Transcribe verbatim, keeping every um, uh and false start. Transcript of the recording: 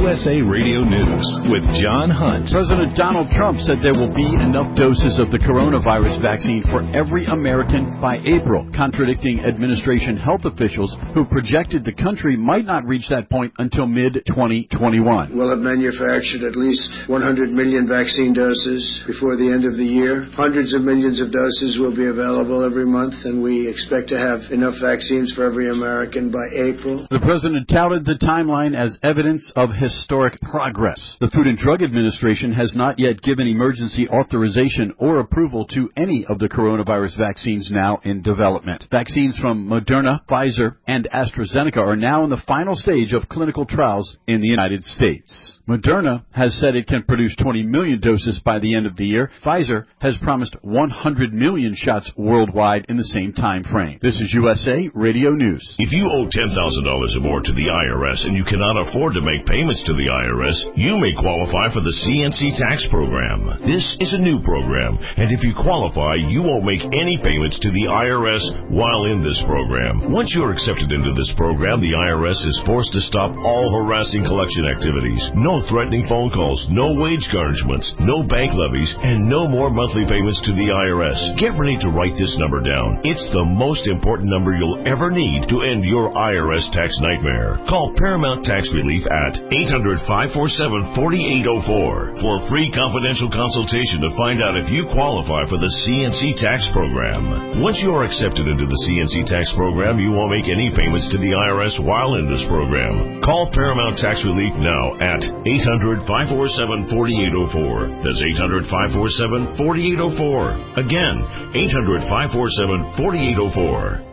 U S A Radio News with John Hunt. President Donald Trump said there will be enough doses of the coronavirus vaccine for every American by April, contradicting administration health officials who projected the country might not reach that point until mid twenty twenty-one. We'll have manufactured at least one hundred million vaccine doses before the end of the year. Hundreds of millions of doses will be available every month, and we expect to have enough vaccines for every American by April. The president touted the timeline as evidence of historic progress. The Food and Drug Administration has not yet given emergency authorization or approval to any of the coronavirus vaccines now in development. Vaccines from Moderna, Pfizer, and AstraZeneca are now in the final stage of clinical trials in the United States. Moderna has said it can produce twenty million doses by the end of the year. Pfizer has promised one hundred million shots worldwide in the same time frame. This is U S A Radio News. If you owe ten thousand dollars or more to the I R S and you cannot afford to make payments to the I R S, you may qualify for the C N C tax program. This is a new program, and if you qualify, you won't make any payments to the I R S while in this program. Once you're accepted into this program, the I R S is forced to stop all harassing collection activities. No threatening phone calls, no wage garnishments, no bank levies, and no more monthly payments to the I R S. Get ready to write this number down. It's the most important number you'll ever need to end your I R S tax nightmare. Call Paramount Tax Relief at eight hundred, five four seven, four eight zero four for a free confidential consultation to find out if you qualify for the C N C tax program. Once you are accepted into the C N C tax program, you won't make any payments to the I R S while in this program. Call Paramount Tax Relief now at eight hundred, five four seven, four eight zero four. That's eight hundred, five four seven, four eight zero four. Again, eight hundred, five four seven, four eight zero four.